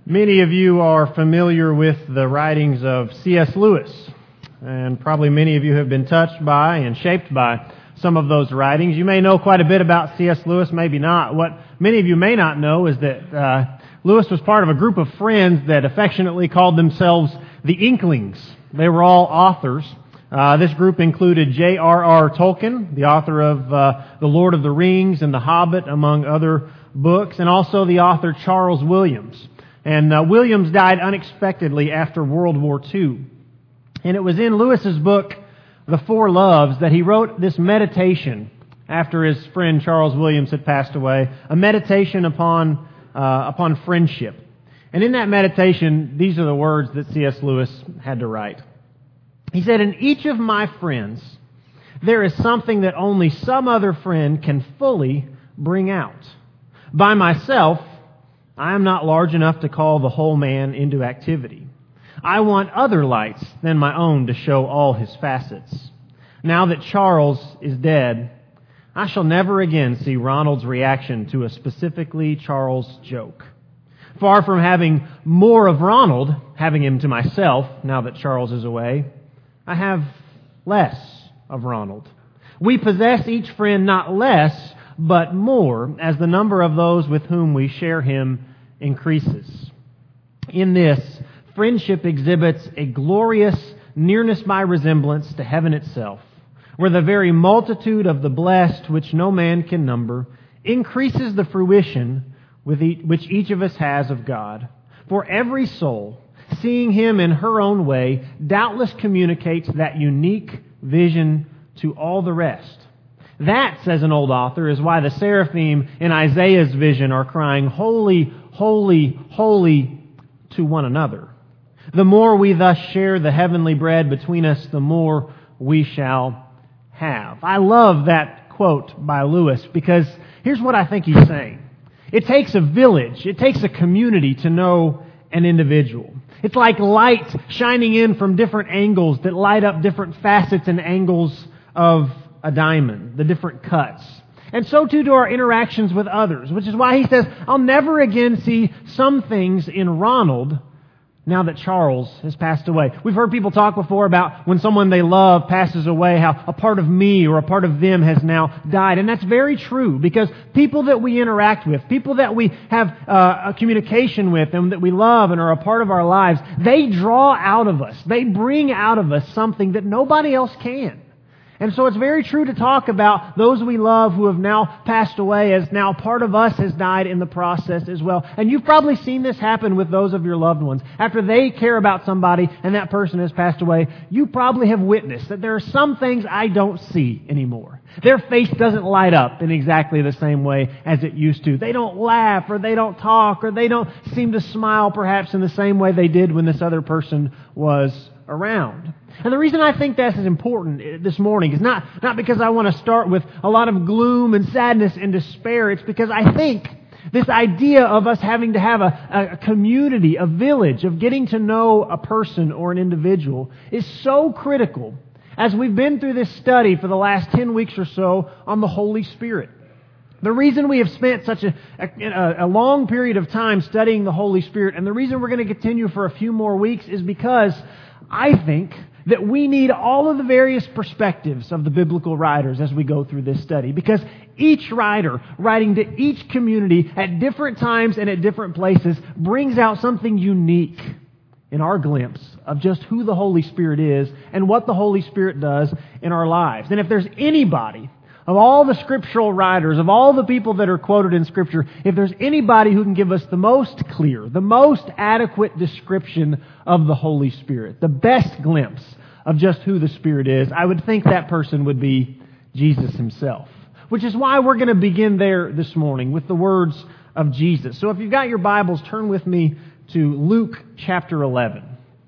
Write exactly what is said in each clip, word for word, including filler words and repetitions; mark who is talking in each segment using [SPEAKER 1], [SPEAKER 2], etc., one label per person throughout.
[SPEAKER 1] Many of you are familiar with the writings of C S Lewis, and probably many of you have been touched by and shaped by some of those writings. You may know quite a bit about C S Lewis, maybe not. What many of you may not know is that uh, Lewis was part of a group of friends that affectionately called themselves the Inklings. They were all authors. Uh, this group included J R R Tolkien, the author of uh, The Lord of the Rings and The Hobbit, among other books, and also the author Charles Williams. And uh, Williams died unexpectedly after World War Two. And it was in Lewis's book, The Four Loves, that he wrote this meditation after his friend Charles Williams had passed away, a meditation upon uh, upon friendship. And in that meditation, these are the words that C S Lewis had to write. He said, "In each of my friends, there is something that only some other friend can fully bring out. By myself, I am not large enough to call the whole man into activity. I want other lights than my own to show all his facets. Now that Charles is dead, I shall never again see Ronald's reaction to a specifically Charles joke. Far from having more of Ronald, having him to myself, now that Charles is away, I have less of Ronald. We possess each friend not less, but more, as the number of those with whom we share him increases. In this, friendship exhibits a glorious nearness by resemblance to heaven itself, where the very multitude of the blessed, which no man can number, increases the fruition with each, which each of us has of God. For every soul, seeing Him in her own way, doubtless communicates that unique vision to all the rest. That, says an old author, is why the seraphim in Isaiah's vision are crying, 'Holy, holy, holy,' to one another. The more we thus share the heavenly bread between us, the more we shall have." I love that quote by Lewis, because here's what I think he's saying. It takes a village, it takes a community to know an individual. It's like light shining in from different angles that light up different facets and angles of a diamond, the different cuts. And so too do our interactions with others, which is why he says, I'll never again see some things in Ronald now that Charles has passed away. We've heard people talk before about when someone they love passes away, how a part of me or a part of them has now died. And that's very true, because people that we interact with, people that we have uh, a communication with and that we love and are a part of our lives, they draw out of us, they bring out of us something that nobody else can. And so it's very true to talk about those we love who have now passed away, as now part of us has died in the process as well. And you've probably seen this happen with those of your loved ones. After they care about somebody and that person has passed away, you probably have witnessed that there are some things I don't see anymore. Their face doesn't light up in exactly the same way as it used to. They don't laugh, or they don't talk, or they don't seem to smile perhaps in the same way they did when this other person was around. And the reason I think this is important this morning is not, not because I want to start with a lot of gloom and sadness and despair. It's because I think this idea of us having to have a, a community, a village, of getting to know a person or an individual is so critical as we've been through this study for the last ten weeks or so on the Holy Spirit. The reason we have spent such a, a, a long period of time studying the Holy Spirit, and the reason we're going to continue for a few more weeks, is because I think that we need all of the various perspectives of the biblical writers as we go through this study. Because each writer, writing to each community at different times and at different places, brings out something unique in our glimpse of just who the Holy Spirit is and what the Holy Spirit does in our lives. And if there's anybody, of all the scriptural writers, of all the people that are quoted in Scripture, if there's anybody who can give us the most clear, the most adequate description of the Holy Spirit, the best glimpse of just who the Spirit is, I would think that person would be Jesus Himself. Which is why we're going to begin there this morning with the words of Jesus. So if you've got your Bibles, turn with me to Luke chapter eleven.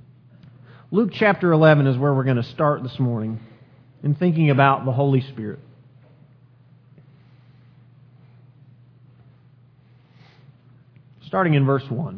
[SPEAKER 1] Luke chapter eleven is where we're going to start this morning in thinking about the Holy Spirit. Starting in verse one.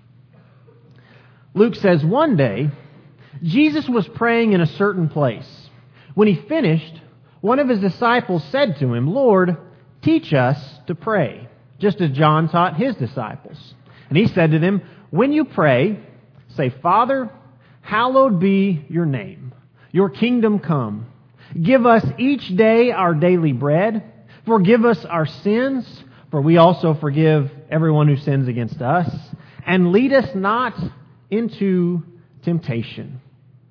[SPEAKER 1] Luke says, "One day, Jesus was praying in a certain place. When He finished, one of His disciples said to Him, 'Lord, teach us to pray, just as John taught his disciples.' And He said to them, when you pray, say, Father, hallowed be your name. Your kingdom come. Give us each day our daily bread. Forgive us our sins, for we also forgive everyone who sins against us. And lead us not into temptation.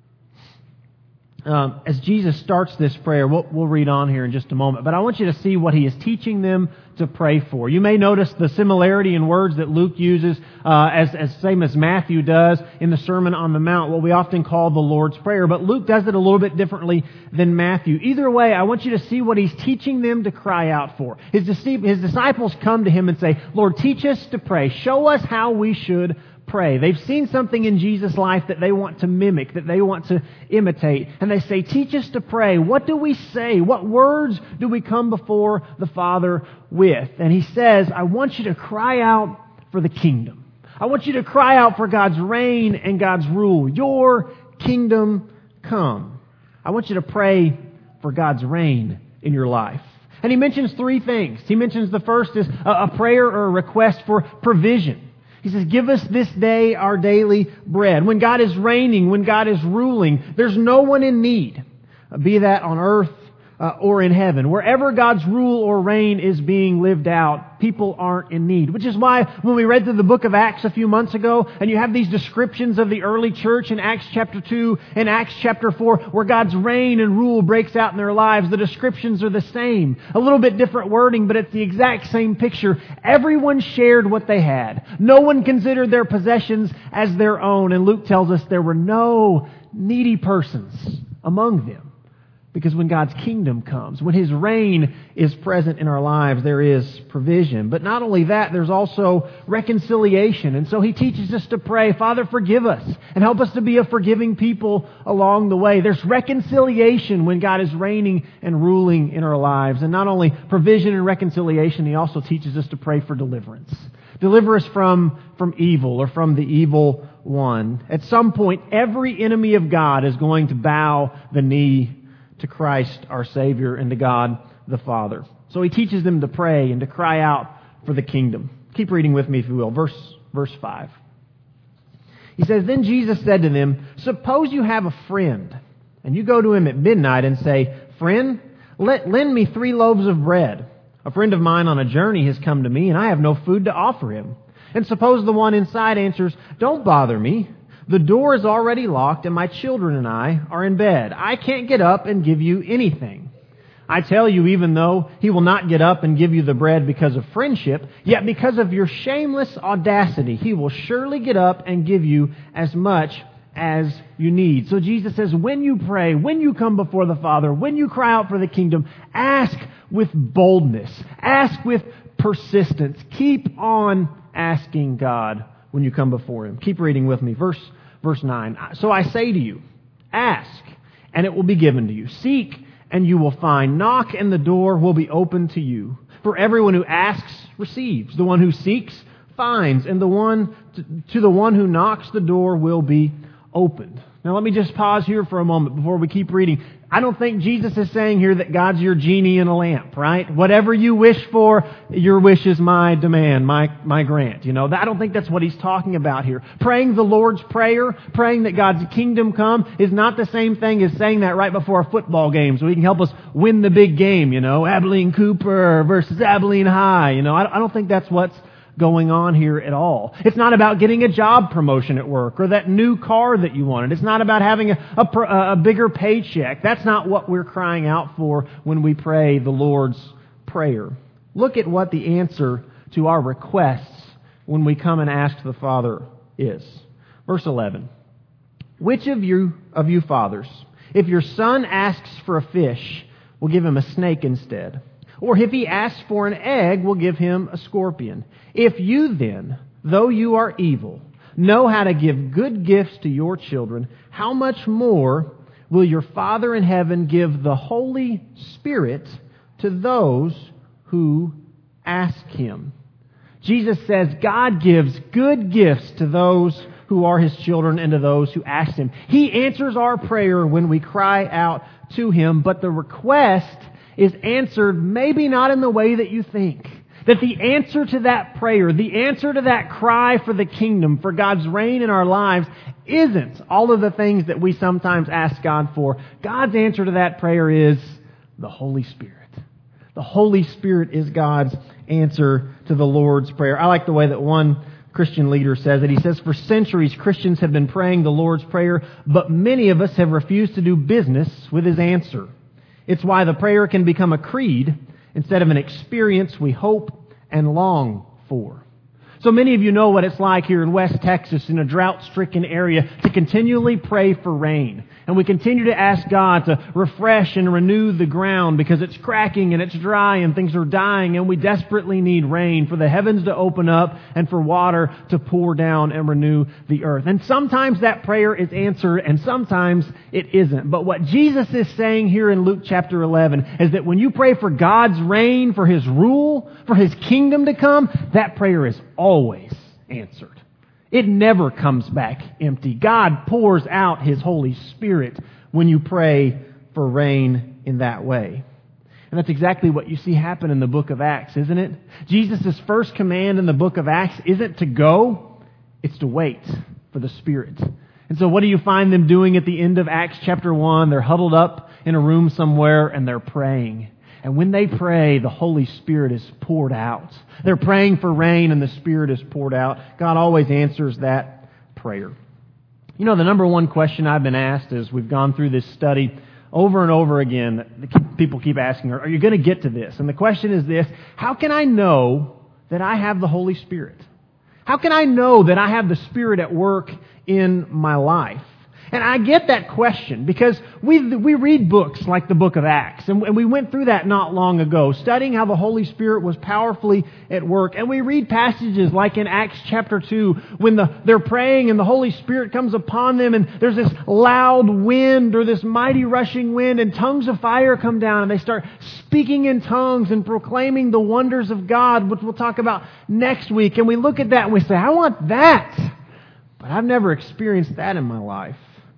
[SPEAKER 1] Um, as Jesus starts this prayer, we'll, we'll read on here in just a moment, but I want you to see what He is teaching them to pray for. You may notice the similarity in words that Luke uses, uh, as, as same as Matthew does in the Sermon on the Mount, what we often call the Lord's Prayer, but Luke does it a little bit differently than Matthew. Either way, I want you to see what He's teaching them to cry out for. His, his disciples come to Him and say, Lord, teach us to pray. Show us how we should pray. They've seen something in Jesus' life that they want to mimic, that they want to imitate. And they say, teach us to pray. What do we say? What words do we come before the Father with? And He says, I want you to cry out for the kingdom. I want you to cry out for God's reign and God's rule. Your kingdom come. I want you to pray for God's reign in your life. And He mentions three things. He mentions the first is a prayer or a request for provision. He says, give us this day our daily bread. When God is reigning, when God is ruling, there's no one in need, be that on earth uh, or in heaven. Wherever God's rule or reign is being lived out, people aren't in need. Which is why when we read through the book of Acts a few months ago, and you have these descriptions of the early church in Acts chapter two and Acts chapter four, where God's reign and rule breaks out in their lives, the descriptions are the same. A little bit different wording, but it's the exact same picture. Everyone shared what they had. No one considered their possessions as their own. And Luke tells us there were no needy persons among them. Because when God's kingdom comes, when His reign is present in our lives, there is provision. But not only that, there's also reconciliation. And so He teaches us to pray, Father, forgive us, and help us to be a forgiving people along the way. There's reconciliation when God is reigning and ruling in our lives. And not only provision and reconciliation, He also teaches us to pray for deliverance. Deliver us from, from evil or from the evil one. At some point, every enemy of God is going to bow the knee to Christ our Savior and to God the Father. So He teaches them to pray and to cry out for the kingdom. Keep reading with me if you will. Verse, verse five. He says, Then Jesus said to them, Suppose you have a friend, and you go to him at midnight and say, Friend, let, lend me three loaves of bread. A friend of mine on a journey has come to me, and I have no food to offer him. And suppose the one inside answers, Don't bother me. The door is already locked, and my children and I are in bed. I can't get up and give you anything. I tell you, even though he will not get up and give you the bread because of friendship, yet because of your shameless audacity, he will surely get up and give you as much as you need. So Jesus says, when you pray, when you come before the Father, when you cry out for the kingdom, ask with boldness. Ask with persistence. Keep on asking God when you come before Him. Keep reading with me. Verse, verse nine. So I say to you, ask, and it will be given to you. Seek, and you will find. Knock, and the door will be opened to you. For everyone who asks receives. The one who seeks finds. And the one to, to the one who knocks, the door will be opened. Now let me just pause here for a moment before we keep reading. I don't think Jesus is saying here that God's your genie in a lamp, right? Whatever you wish for, your wish is my demand, my, my grant. You know, I don't think that's what He's talking about here. Praying the Lord's Prayer, praying that God's kingdom come, is not the same thing as saying that right before a football game so He can help us win the big game, you know, Abilene Cooper versus Abilene High. You know, I, I don't think that's what's going on here at all. It's not about getting a job promotion at work or that new car that you wanted. It's not about having a, a, a bigger paycheck. That's not what we're crying out for when we pray the Lord's Prayer. Look at what the answer to our requests when we come and ask the Father is. Verse eleven. Which of you, of you fathers, if your son asks for a fish, will give him a snake instead? Or if he asks for an egg, will give him a scorpion? If you then, though you are evil, know how to give good gifts to your children, how much more will your Father in heaven give the Holy Spirit to those who ask Him? Jesus says God gives good gifts to those who are His children and to those who ask Him. He answers our prayer when we cry out to Him, but the request is answered maybe not in the way that you think. That the answer to that prayer, the answer to that cry for the kingdom, for God's reign in our lives, isn't all of the things that we sometimes ask God for. God's answer to that prayer is the Holy Spirit. The Holy Spirit is God's answer to the Lord's Prayer. I like the way that one Christian leader says it. He says, for centuries, Christians have been praying the Lord's Prayer, but many of us have refused to do business with His answer. It's why the prayer can become a creed instead of an experience we hope and long for. So many of you know what it's like here in West Texas, in a drought-stricken area, to continually pray for rain. And we continue to ask God to refresh and renew the ground because it's cracking and it's dry and things are dying, and we desperately need rain for the heavens to open up and for water to pour down and renew the earth. And sometimes that prayer is answered and sometimes it isn't. But what Jesus is saying here in Luke chapter eleven is that when you pray for God's reign, for His rule, for His kingdom to come, that prayer is always answered. It never comes back empty. God pours out His Holy Spirit when you pray for rain in that way. And that's exactly what you see happen in the book of Acts, isn't it? Jesus' first command in the book of Acts isn't to go, it's to wait for the Spirit. And so what do you find them doing at the end of Acts chapter one? They're huddled up in a room somewhere and they're praying. And when they pray, the Holy Spirit is poured out. They're praying for rain and the Spirit is poured out. God always answers that prayer. You know, the number one question I've been asked as we've gone through this study over and over again, people keep asking, are you going to get to this? And the question is this: how can I know that I have the Holy Spirit? How can I know that I have the Spirit at work in my life? And I get that question because we we read books like the book of Acts, and, and we went through that not long ago, studying how the Holy Spirit was powerfully at work. And we read passages like in Acts chapter two, when the, they're praying and the Holy Spirit comes upon them, and there's this loud wind or this mighty rushing wind, and tongues of fire come down, and they start speaking in tongues and proclaiming the wonders of God, which we'll talk about next week. And we look at that and we say, I want that, but I've never experienced that in my life.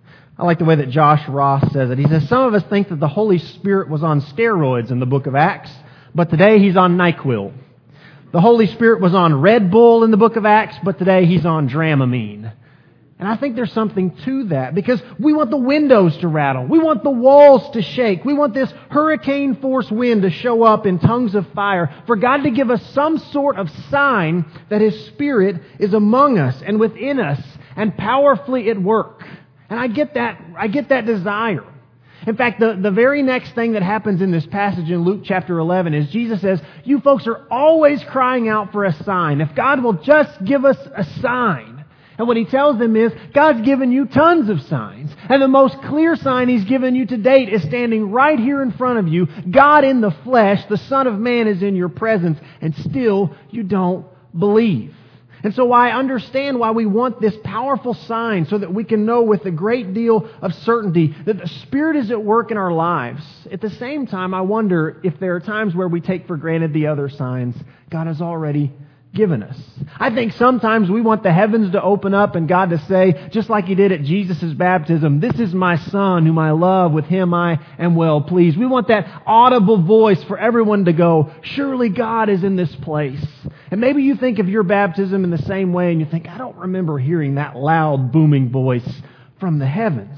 [SPEAKER 1] I like the way that Josh Ross says it. He says, some of us think that the Holy Spirit was on steroids in the book of Acts, but today He's on NyQuil. The Holy Spirit was on Red Bull in the book of Acts, but today He's on Dramamine. And I think there's something to that because we want the windows to rattle. We want the walls to shake. We want this hurricane force wind to show up in tongues of fire, for God to give us some sort of sign that His Spirit is among us and within us and powerfully at work. And I get that, I get that desire. In fact, the, the very next thing that happens in this passage in Luke chapter eleven is Jesus says, you folks are always crying out for a sign. If God will just give us a sign. And what He tells them is, God's given you tons of signs. And the most clear sign He's given you to date is standing right here in front of you. God in the flesh, the Son of Man, is in your presence. And still, you don't believe. And so I understand why we want this powerful sign, so that we can know with a great deal of certainty that the Spirit is at work in our lives. At the same time, I wonder if there are times where we take for granted the other signs God has already given us. I think sometimes we want the heavens to open up and God to say, just like He did at Jesus' baptism, this is my Son whom I love, with Him I am well pleased. We want that audible voice for everyone to go, surely God is in this place. And maybe you think of your baptism in the same way and you think, I don't remember hearing that loud booming voice from the heavens.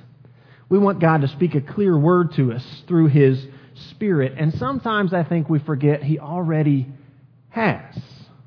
[SPEAKER 1] We want God to speak a clear word to us through His Spirit. And sometimes I think we forget He already has.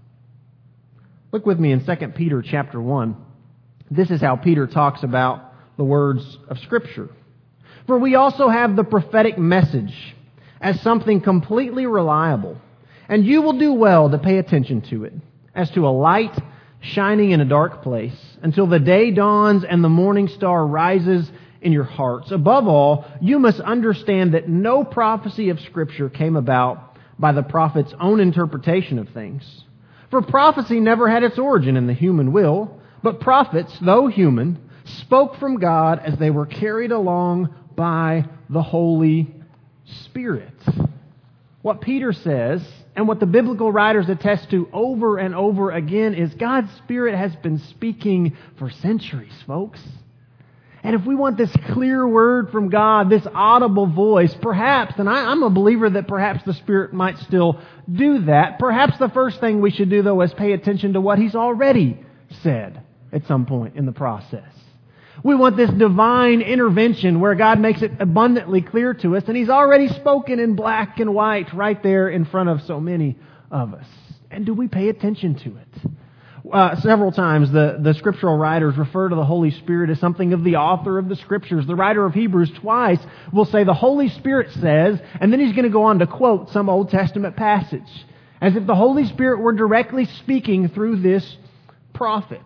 [SPEAKER 1] Look with me in Second Peter chapter one. This is how Peter talks about the words of Scripture. For we also have the prophetic message as something completely reliable, and you will do well to pay attention to it, as to a light shining in a dark place, until the day dawns and the morning star rises in your hearts. Above all, you must understand that no prophecy of Scripture came about by the prophet's own interpretation of things. For prophecy never had its origin in the human will, but prophets, though human, spoke from God as they were carried along by the Holy Spirit. What Peter says, and what the biblical writers attest to over and over again, is God's Spirit has been speaking for centuries, folks. And if we want this clear word from God, this audible voice, perhaps, and I, I'm a believer that perhaps the Spirit might still do that, perhaps the first thing we should do, though, is pay attention to what He's already said at some point in the process. We want this divine intervention where God makes it abundantly clear to us, and He's already spoken in black and white right there in front of so many of us. And do we pay attention to it? Uh, several times the, the scriptural writers refer to the Holy Spirit as something of the author of the Scriptures. The writer of Hebrews twice will say the Holy Spirit says, and then he's going to go on to quote some Old Testament passage, as if the Holy Spirit were directly speaking through this prophet.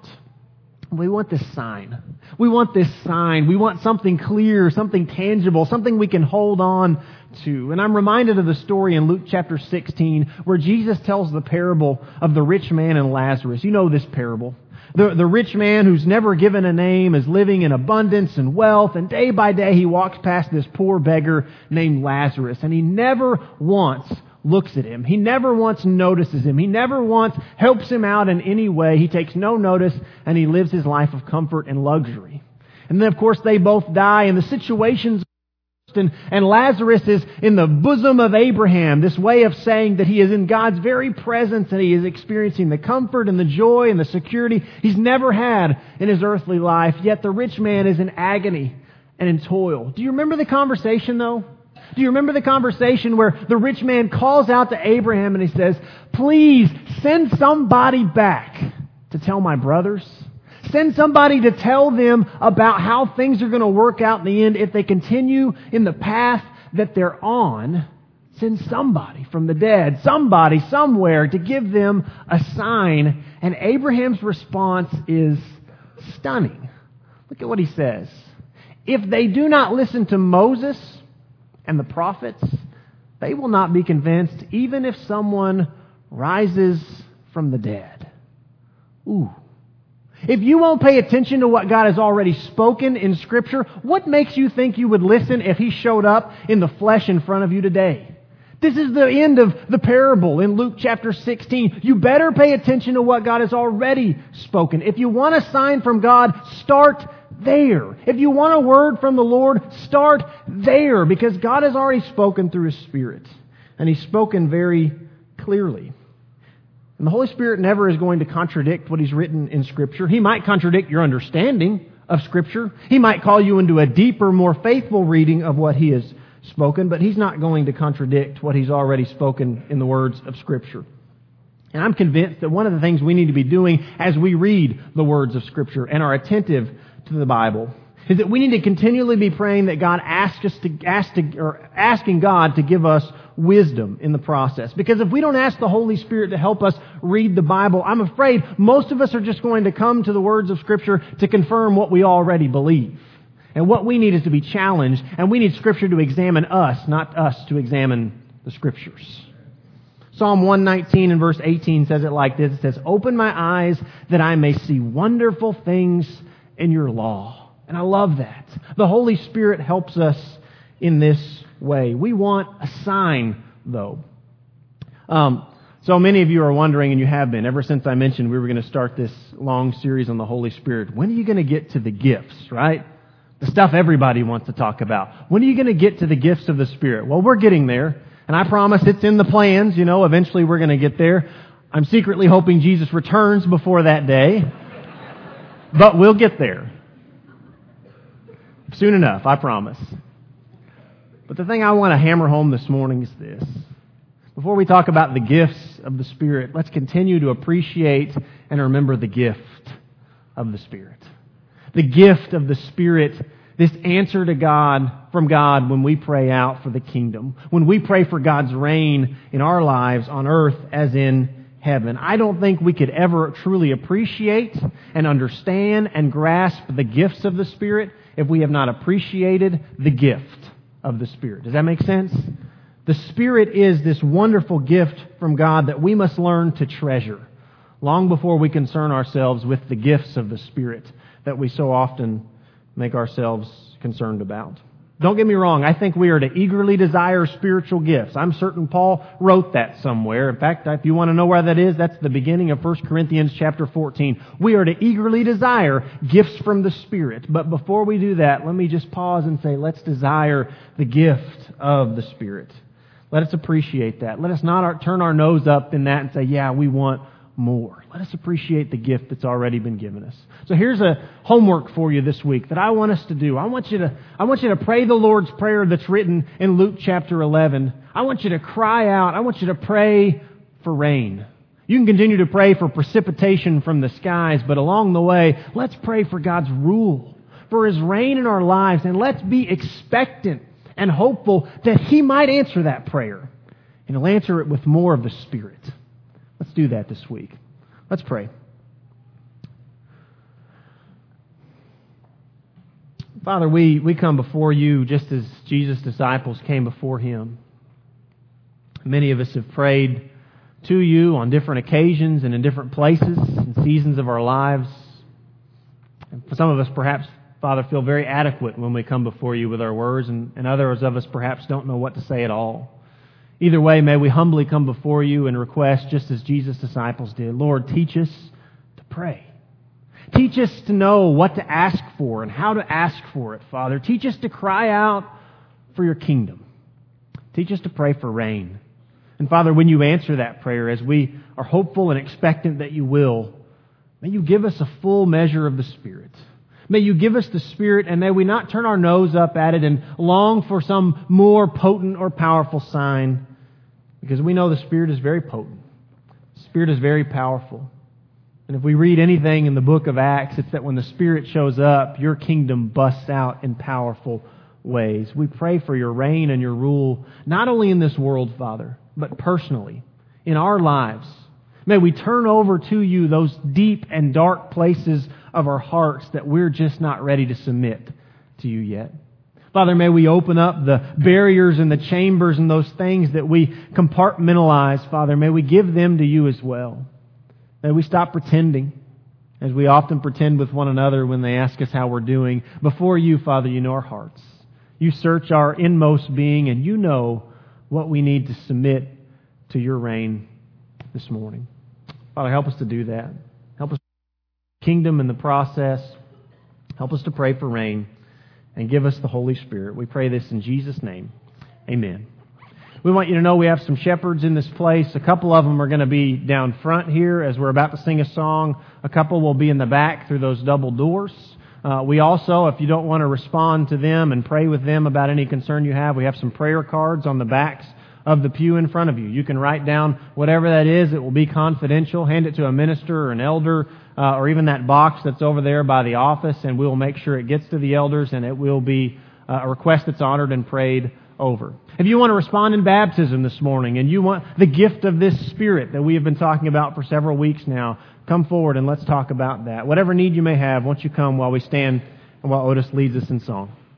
[SPEAKER 1] We want this sign. We want this sign. We want something clear, something tangible, something we can hold on to. And I'm reminded of the story in Luke chapter sixteen where Jesus tells the parable of the rich man and Lazarus. You know this parable. The, the rich man who's never given a name is living in abundance and wealth, and day by day he walks past this poor beggar named Lazarus, and he never once looks at him. He never once notices him. He never once helps him out in any way. He takes no notice, and he lives his life of comfort and luxury. And then, of course, they both die, and the situation's and, and Lazarus is in the bosom of Abraham, this way of saying that he is in God's very presence and he is experiencing the comfort and the joy and the security he's never had in his earthly life. Yet the rich man is in agony and in toil. Do you remember the conversation, though? Do you remember the conversation where the rich man calls out to Abraham and he says, "Please send somebody back to tell my brothers. Send somebody to tell them about how things are going to work out in the end if they continue in the path that they're on. Send somebody from the dead, somebody somewhere to give them a sign." And Abraham's response is stunning. Look at what he says. "If they do not listen to Moses and the prophets, they will not be convinced, even if someone rises from the dead." Ooh. If you won't pay attention to what God has already spoken in Scripture, what makes you think you would listen if He showed up in the flesh in front of you today? This is the end of the parable in Luke chapter sixteen. You better pay attention to what God has already spoken. If you want a sign from God, start there. If you want a word from the Lord, start there, because God has already spoken through His Spirit, and He's spoken very clearly. And the Holy Spirit never is going to contradict what He's written in Scripture. He might contradict your understanding of Scripture. He might call you into a deeper, more faithful reading of what He has spoken, but He's not going to contradict what He's already spoken in the words of Scripture. And I'm convinced that one of the things we need to be doing as we read the words of Scripture and are attentive to the Bible is that we need to continually be praying that God asks us to ask to, or asking God to give us wisdom in the process. Because if we don't ask the Holy Spirit to help us read the Bible, I'm afraid most of us are just going to come to the words of Scripture to confirm what we already believe. And what we need is to be challenged, and we need Scripture to examine us, not us to examine the Scriptures. Psalm one nineteen and verse eighteen says it like this. It says, "Open my eyes that I may see wonderful things in your law." And I love that. The Holy Spirit helps us in this way. We want a sign, though. Um, so many of you are wondering, and you have been, ever since I mentioned we were going to start this long series on the Holy Spirit, when are you going to get to the gifts, right? The stuff everybody wants to talk about. When are you going to get to the gifts of the Spirit? Well, we're getting there. And I promise it's in the plans. You know, eventually we're going to get there. I'm secretly hoping Jesus returns before that day. But we'll get there. Soon enough, I promise. But the thing I want to hammer home this morning is this. Before we talk about the gifts of the Spirit, let's continue to appreciate and remember the gift of the Spirit. The gift of the Spirit, this answer to God, from God when we pray out for the kingdom. When we pray for God's reign in our lives on earth as in heaven. I don't think we could ever truly appreciate and understand and grasp the gifts of the Spirit if we have not appreciated the gift of the Spirit. Does that make sense? The Spirit is this wonderful gift from God that we must learn to treasure long before we concern ourselves with the gifts of the Spirit that we so often make ourselves concerned about. Don't get me wrong, I think we are to eagerly desire spiritual gifts. I'm certain Paul wrote that somewhere. In fact, if you want to know where that is, that's the beginning of First Corinthians chapter fourteen. We are to eagerly desire gifts from the Spirit. But before we do that, let me just pause and say, let's desire the gift of the Spirit. Let us appreciate that. Let us not turn our nose up in that and say, yeah, we want more. Let us appreciate the gift that's already been given us. So here's a homework for you this week that I want us to do. I want you to, I want you to pray the Lord's Prayer that's written in Luke chapter eleven. I want you to cry out. I want you to pray for rain. You can continue to pray for precipitation from the skies, but along the way, let's pray for God's rule, for His reign in our lives, and let's be expectant and hopeful that He might answer that prayer. And He'll answer it with more of the Spirit. Let's do that this week. Let's pray. Father, we, we come before You just as Jesus' disciples came before Him. Many of us have prayed to You on different occasions and in different places and seasons of our lives. And for some of us, perhaps, Father, feel very adequate when we come before You with our words, and, and others of us perhaps don't know what to say at all. Either way, may we humbly come before You and request, just as Jesus' disciples did, Lord, teach us to pray. Teach us to know what to ask for and how to ask for it, Father. Teach us to cry out for Your kingdom. Teach us to pray for rain. And Father, when You answer that prayer, as we are hopeful and expectant that You will, may You give us a full measure of the Spirit. May You give us the Spirit, and may we not turn our nose up at it and long for some more potent or powerful sign, because we know the Spirit is very potent. The Spirit is very powerful. And if we read anything in the book of Acts, it's that when the Spirit shows up, Your kingdom busts out in powerful ways. We pray for Your reign and Your rule, not only in this world, Father, but personally, in our lives. May we turn over to You those deep and dark places of our hearts that we're just not ready to submit to You yet. Father, may we open up the barriers and the chambers and those things that we compartmentalize, Father. May we give them to You as well. May we stop pretending, as we often pretend with one another when they ask us how we're doing. Before You, Father, You know our hearts. You search our inmost being, and You know what we need to submit to Your reign this morning. Father, help us to do that. Help us to kingdom in the process. Help us to pray for rain. And give us the Holy Spirit. We pray this in Jesus' name. Amen. We want you to know we have some shepherds in this place. A couple of them are going to be down front here as we're about to sing a song. A couple will be in the back through those double doors. Uh, we also, if you don't want to respond to them and pray with them about any concern you have, we have some prayer cards on the backs of the pew in front of you. You can write down whatever that is. It will be confidential. Hand it to a minister or an elder, uh, or even that box that's over there by the office, and we'll make sure it gets to the elders, and it will be uh, a request that's honored and prayed over. If you want to respond in baptism this morning, and you want the gift of this Spirit that we have been talking about for several weeks now, come forward and let's talk about that. Whatever need you may have, won't you come while we stand and while Otis leads us in song.